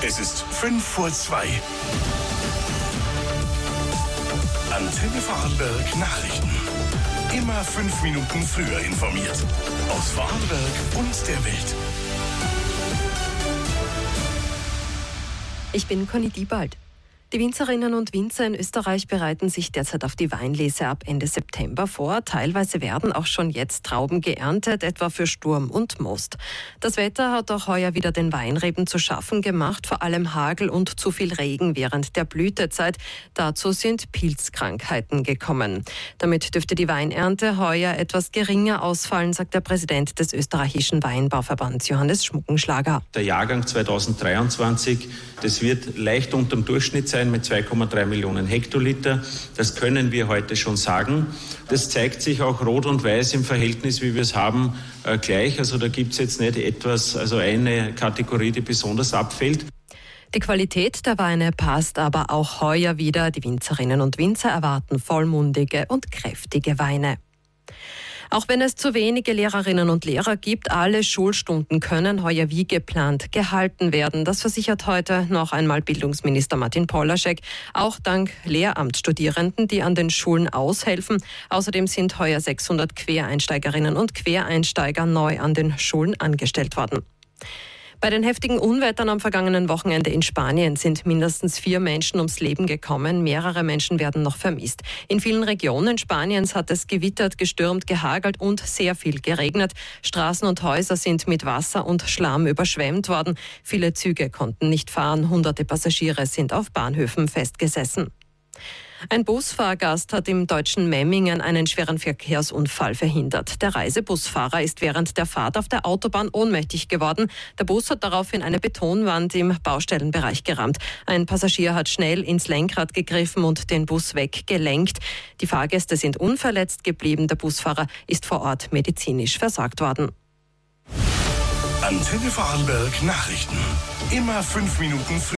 Es ist 5:05. Antenne Vorarlberg Nachrichten. Immer 5 Minuten früher informiert. Aus Vorarlberg und der Welt. Ich bin Conny Diebald. Die Winzerinnen und Winzer in Österreich bereiten sich derzeit auf die Weinlese ab Ende September vor. Teilweise werden auch schon jetzt Trauben geerntet, etwa für Sturm und Most. Das Wetter hat auch heuer wieder den Weinreben zu schaffen gemacht, vor allem Hagel und zu viel Regen während der Blütezeit. Dazu sind Pilzkrankheiten gekommen. Damit dürfte die Weinernte heuer etwas geringer ausfallen, sagt der Präsident des österreichischen Weinbauverbands, Johannes Schmuckenschlager. Der Jahrgang 2023, das wird leicht unterm Durchschnitt sein mit 2,3 Millionen Hektoliter. Das können wir heute schon sagen. Das zeigt sich auch rot und weiß im Verhältnis, wie wir es haben, gleich. Also da gibt es jetzt nicht eine Kategorie, die besonders abfällt. Die Qualität der Weine passt aber auch heuer wieder. Die Winzerinnen und Winzer erwarten vollmundige und kräftige Weine. Auch wenn es zu wenige Lehrerinnen und Lehrer gibt, alle Schulstunden können heuer wie geplant gehalten werden. Das versichert heute noch einmal Bildungsminister Martin Polaschek, auch dank Lehramtsstudierenden, die an den Schulen aushelfen. Außerdem sind heuer 600 Quereinsteigerinnen und Quereinsteiger neu an den Schulen angestellt worden. Bei den heftigen Unwettern am vergangenen Wochenende in Spanien sind mindestens 4 Menschen ums Leben gekommen. Mehrere Menschen werden noch vermisst. In vielen Regionen Spaniens hat es gewittert, gestürmt, gehagelt und sehr viel geregnet. Straßen und Häuser sind mit Wasser und Schlamm überschwemmt worden. Viele Züge konnten nicht fahren. Hunderte Passagiere sind auf Bahnhöfen festgesessen. Ein Busfahrgast hat im deutschen Memmingen einen schweren Verkehrsunfall verhindert. Der Reisebusfahrer ist während der Fahrt auf der Autobahn ohnmächtig geworden. Der Bus hat daraufhin eine Betonwand im Baustellenbereich gerammt. Ein Passagier hat schnell ins Lenkrad gegriffen und den Bus weggelenkt. Die Fahrgäste sind unverletzt geblieben. Der Busfahrer ist vor Ort medizinisch versorgt worden. Antenne Vorarlberg Nachrichten. Immer 5 Minuten früher.